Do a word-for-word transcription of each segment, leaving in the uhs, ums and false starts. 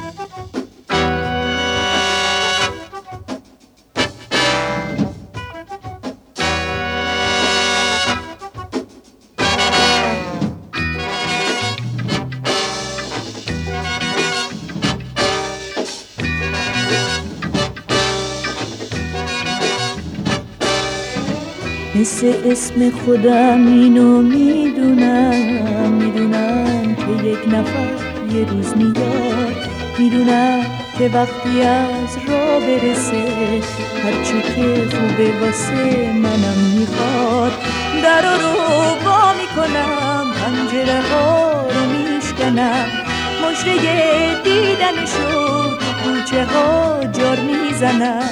مثل اسم خودم اینو میدونم، میدونم که یک نفر یه روز میاد، میدونم که وقتی از راه برسه هرچی که خوبه واسه منم میخواد. در رو وا میکنم، پنجره ها رو میشکنم، مژده دیدنشو تو کوچه ها جار میزنم.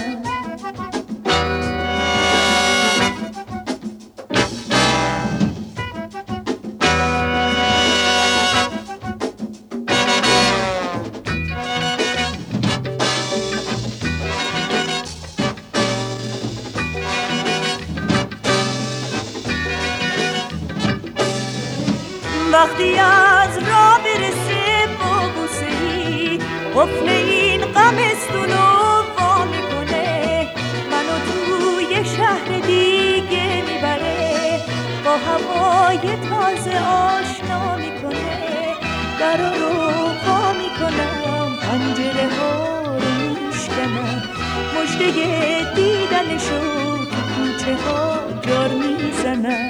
وقتی از راه برسه با بوسه‌ای قفل این غمستونو وا میکنه، منو توی شهر دیگه میبره، با هوای تازه آشنا میکنه. در رو وا میکنم، پنجره ها رو میشکنم، مژده دیدنشو تو کوچه ها جار میزنم.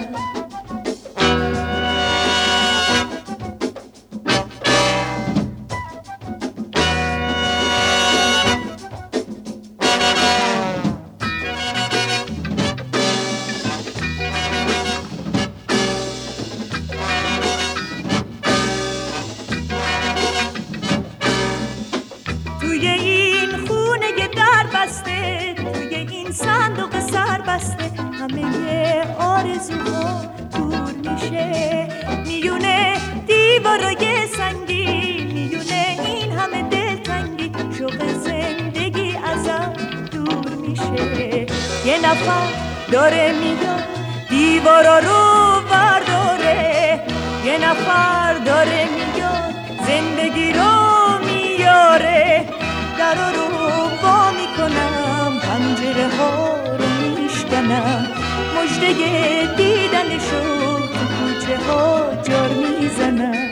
توی این خونه در بسته، توی این صندوق سر بسته، همه آرزوها دور میشه. میونه دیوارای سنگی، میونه این همه دلتنگی، شوق زندگی ازم دور میشه. یه نفر داره میاد دیوارا رو برداره، یه نفر داره میاد زندگی رو میاره. در رو وا میکنم، پنجره ها رو میشکنم، مژده دیدنشو تو کوچه ها جار میزنم.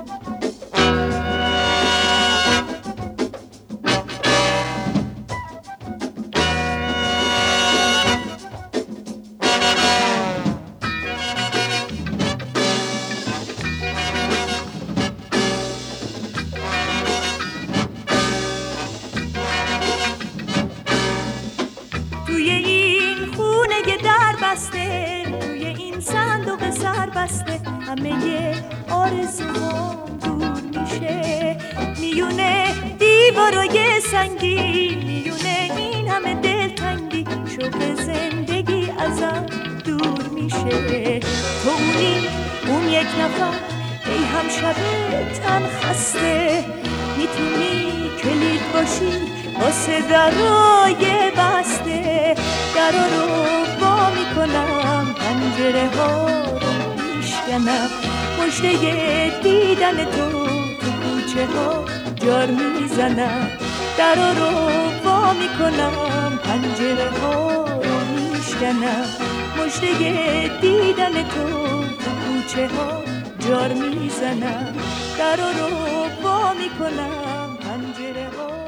توی این خونه در بسته، توی این صندوق سر بسته، همه آرزوام دور میشه. میونه دیوارای سنگی، میونه این همه دلتنگی، شوق زندگی ازم دور میشه. تو اونی، اون یک نفر، ای همشب تن خسته، میتونی کلید باشی واسه درای بسته. در رو وا میکنم، پنجره ها رو میشکنم، مژده دیدن تو تو کوچه ها جار میزنم. در رو وا میکنم، پنجره ها رو میشکنم، مژده دیدن تو تو کوچه ها جار میزنم. در رو وا میکنم، پنجره ها